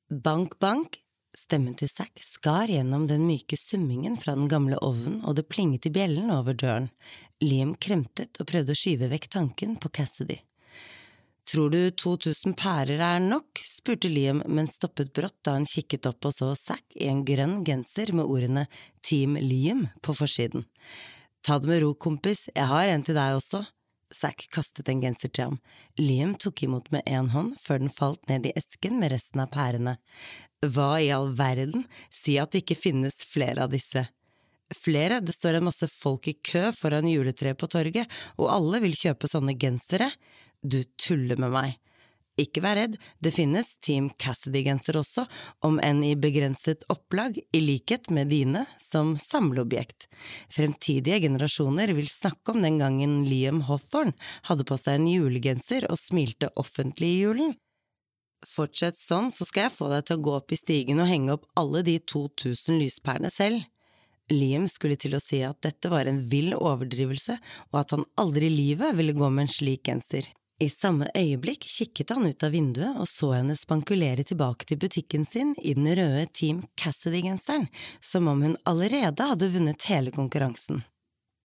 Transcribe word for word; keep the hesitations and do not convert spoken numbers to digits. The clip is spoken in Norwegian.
Bank, bank. Stemmen til Zack skar gjennom den myke summingen fra den gamle ovnen, og det plinget i bjellen over døren. Liam kremtet og prøvde å skyve vekk tanken på Cassidy. «Tror du to tusen pærer er nok?» spurte Liam, men stoppet brått da han kikket opp og så Zack i en grønn genser med ordene «Team Liam» på forsiden. «Ta det med ro, kompis, jeg har en til deg også.» Zack kastet en genser til ham. Liam tok imot med en hånd før den falt ned i esken med resten av pærene. «Hva i all verden? Si at det ikke finnes flere av disse.» «Flere? Det står en masse folk i kø foran juletreet på torget, og alle vil kjøpe sånne gensere.» «Du tuller med meg.» «Ikke vær redd, det finnes Team Cassidy-genser også, om enn i begrenset opplag, i likhet med dine, som samleobjekt. Fremtidige generasjoner vil snakke om den gangen Liam Hawthorne hadde på seg en julegenser og smilte offentlig i julen. Fortsett sånn, så skal jeg få deg til å gå opp i stigen og henge opp alle de to tusen lyspærene selv.» Liam skulle til å si at dette var en vill overdrivelse, og at han aldri i livet ville gå med en slik genser. I samme øyeblikk kikket han ut av vinduet og så henne spankulere tilbake til butikken sin i den røde Team Cassidy-genseren, som om hun allerede hadde vunnet hele konkurransen.